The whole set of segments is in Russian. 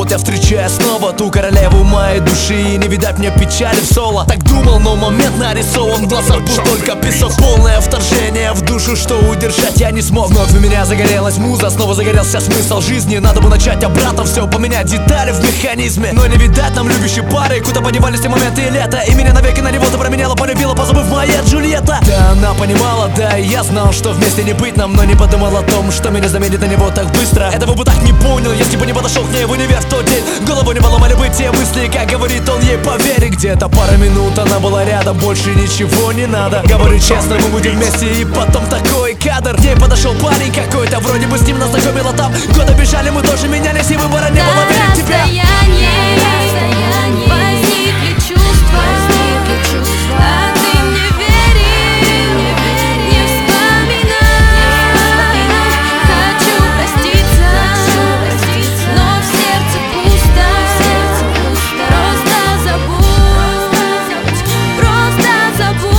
вот я встречаю снова ту королеву моей души, и не видать мне печали в соло. Так думал, но момент нарисован, в глазах был только песок. Полное вторжение в душу, что удержать я не смог. Вновь у меня загорелась муза, снова загорелся смысл жизни. Надо бы начать обратно все, поменять детали в механизме. Но не видать нам любящей пары, куда подевались те моменты лета. И меня навеки на него ты променяла, полюбила, позабыв моя Джульетта. Да, она понимала, да, и я знал, что вместе не быть нам, но не подумал о том, что меня заменит на него так быстро. Этого бы так не понял, если бы не подошел к ней в универ в тот день. Голову не поломали бы те мысли, как говорит он ей, поверь. Где-то пара минут она была рядом, больше ничего не надо. Говорю честно, мы будем вместе, и потом такой кадр. К ней подошел парень какой-то, вроде бы с ним нас знакомила там. Годы бежали, мы тоже менялись, и выбора не было, верить в тебя. Возникли чувства, а ты мне верил, не вспоминай. Хочу проститься, но в сердце пусто. Просто забудь, просто забудь.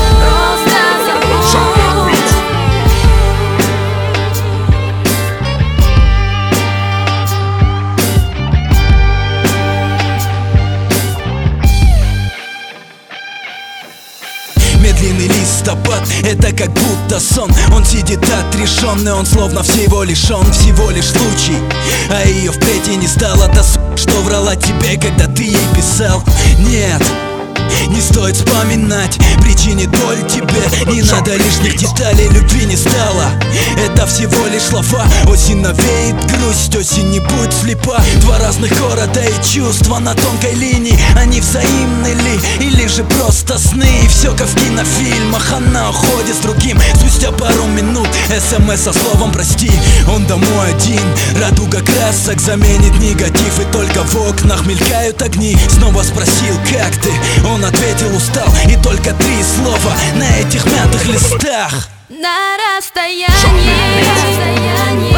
Медленный листопад, это как будто сон. Он сидит отрешенный, он словно всего лишен. Всего лишь случай, а ее впредь и не стало. Та что врала тебе, когда ты ей писал. Нет, не стоит вспоминать причине боль тебе. Не надо лишних деталей, любви не стало. Это всего лишь слова. Осень навеет грусть, осень не будет слепа. Два разных города и чувства на тонкой линии. Они взаимны ли, или же просто сны? И все как в кинофильмах, она уходит с другим. Спустя пару минут СМС со словом прости. Он домой один, радуга красок заменит негатив. И только в окнах мелькают огни. Снова спросил, как ты? Он ответил, устал. И только 3 слова на этих мятых листах. На расстоянии